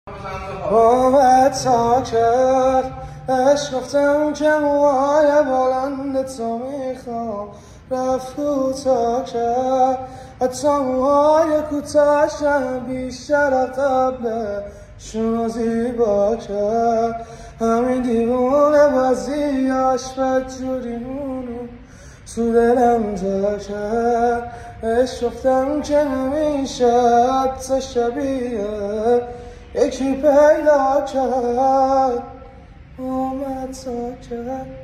آمد تا کرد عشق گفتم که موهای بلند تو میخوام رفت کوتا کرد حتی موهای کوتاهشم بیشتر قبلشون زیبا کرد همین دیوونه بازیاش بدجوری مونو تو دلم جا کرد عشق گفتم که نمیشه حتی شبیه یکی پیدا کرد آمد تا کرد